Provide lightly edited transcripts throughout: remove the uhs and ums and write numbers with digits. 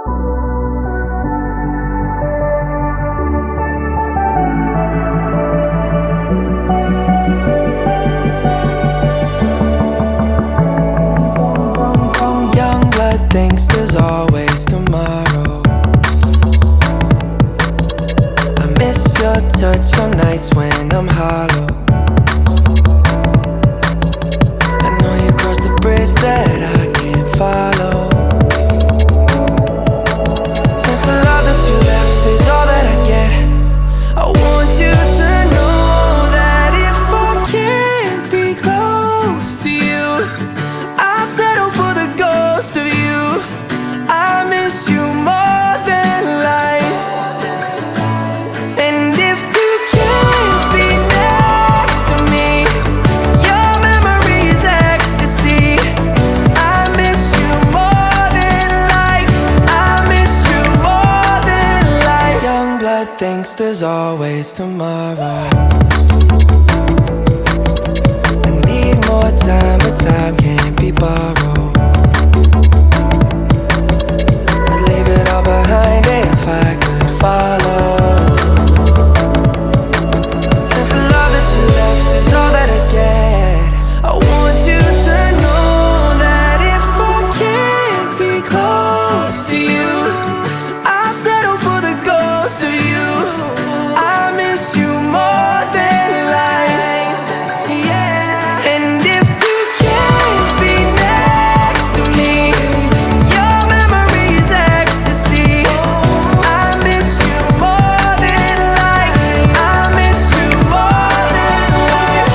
Young blood thinks there's always tomorrow. I miss your touch on nights when I'm hollow. I know you crossed the bridge that I can't follow. Since the love that you left is all that I get, I want you to know that if I can't be close to you, I'll settle for the ghost of you. I miss you more than life. And if you can't be next to me, your memory is ecstasy. I miss you more than life. I miss you more than life. Young blood thinks there's always tomorrow. I need more time, but time can't be borrowed. I'd leave it all behind if I could follow. Since the love that you left is all that I get, I want you to know that if I can't be close to you, I'll settle for the ghost of you. I miss you more than life. Yeah. And if you can't be next to me, your memory is ecstasy. I miss you more than life. I miss you more than life.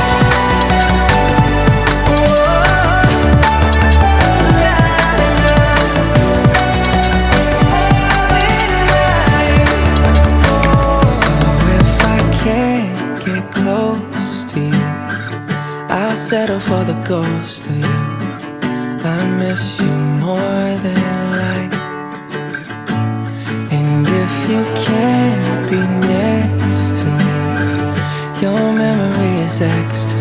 So if I can't get close to you, I'll settle for the ghost of you. I miss you more than life. And if you can't be next to me, your memory is ecstasy.